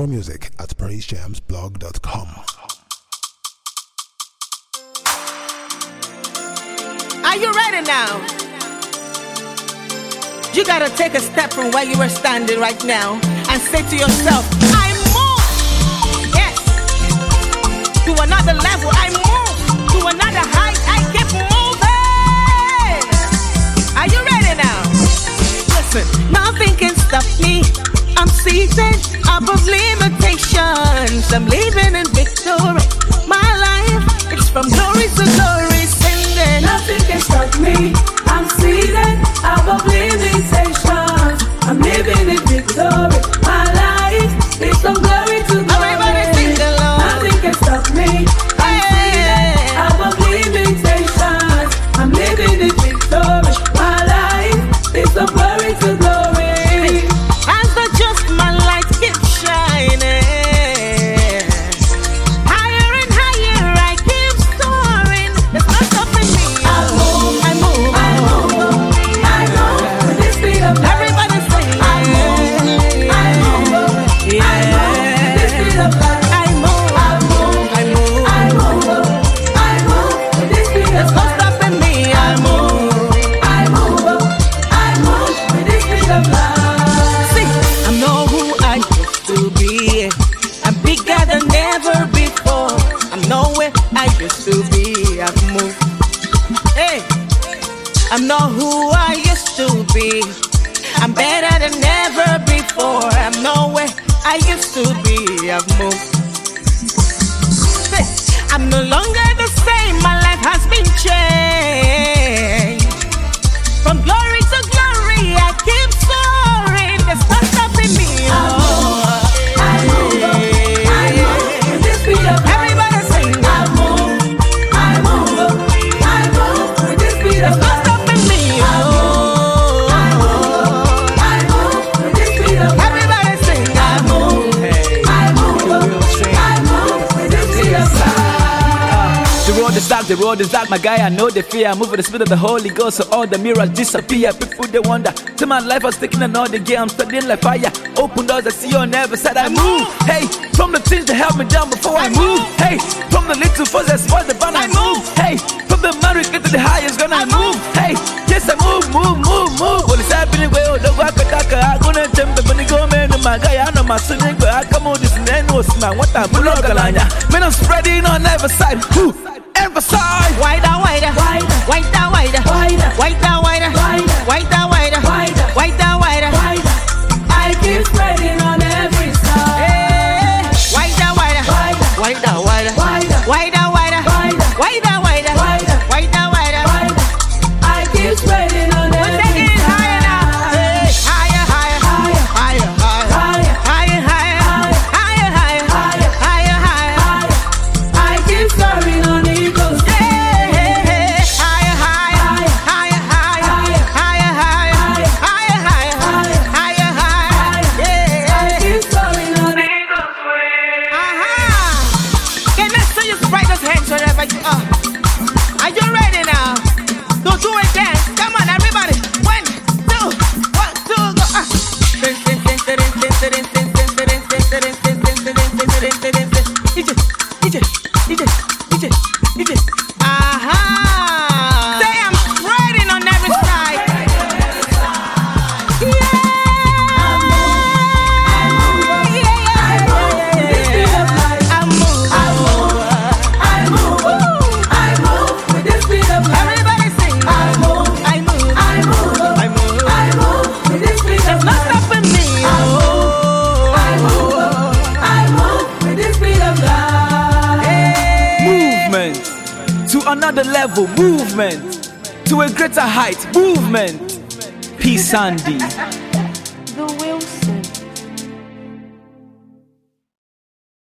More music at praisejamsblog.com. Are you ready now? You gotta take a step from where you were standing right now and say to yourself, I move, yes, to another level. I move to another height. I keep moving. Are you ready now? Listen, nothing can stop me. I'm seated above limitations. I'm living in victory. My life, it's from glory to glory. Singing. Nothing can stop me. I'm seated above limitations. I'm living in victory. My life is from glory to glory. Everybody sing along. Nothing can stop me. I'm seated above limitations. I'm living in victory. My life is from glory to glory. As the just my light keeps shining, higher and higher I keep soaring. There's no stopping me. I move, I move, I move, I move with the speed of light. Everybody sing. I move, I move, Yeah. I move with the speed of light. I move, I move, I move, I move, I move with the speed there's of no light. stopping me. I move. I move with the speed of light. See, I know who I used to be. I'm bigger than ever before. I'm nowhere I used to be. I've moved. Hey, I'm not who I used to be. I'm better than ever before. I'm nowhere I used to be. I've moved. Hey, I'm no longer the same. My life has been changed. From glory to glory, I keep soaring. There's no stopping me. I move with the speed of light. Everybody sing. I move with the speed There's of no light. stopping me. I move with the speed of light. Everybody sing. I move. I move with the speed of light. The road is dark, my guy, I know the fear. I move with the spirit of the Holy Ghost, so all the mirrors disappear. People, they wonder, till my life was taking another gear. I'm studying like fire, open doors I see on every side. I move, hey, from the things that held me down before I move. Hey, from the little first that spoiled the van, I move. Hey, from the marriage get to the highest ground, I move. Hey, yes, I move. Well, it's happening, well, the Wakataka, I'm gonna jump the money go, man, my guy, I know my son, I come on this and was man, what I'm Bulogalanya. Man, I'm spreading on every side. Emphasize. Wider, wider, wider, wider, wider, wider, wider, wider, wider, wider, wider, wider. I keep spreading on every side. Wider, wider, wider, wider, wider, wider, wider, wider, wider. I keep spreading on We're every taking it higher now. side. Higher, higher, higher, higher, higher, higher, higher, higher, higher. I keep soaring on eagles. I keep soaring on eagles. Can I see you spread those hands wherever you are? Are you ready now? Don't do it again. Come on, everybody. 1, 2, 1, 2, go. Aha! Say I'm spreading on every side. I move with the speed of light. Everybody sing. I move with the speed of No light. stopping me. I move with the speed of light. Movement to another level, movement to a greater height, movement. Peace, Sandy. The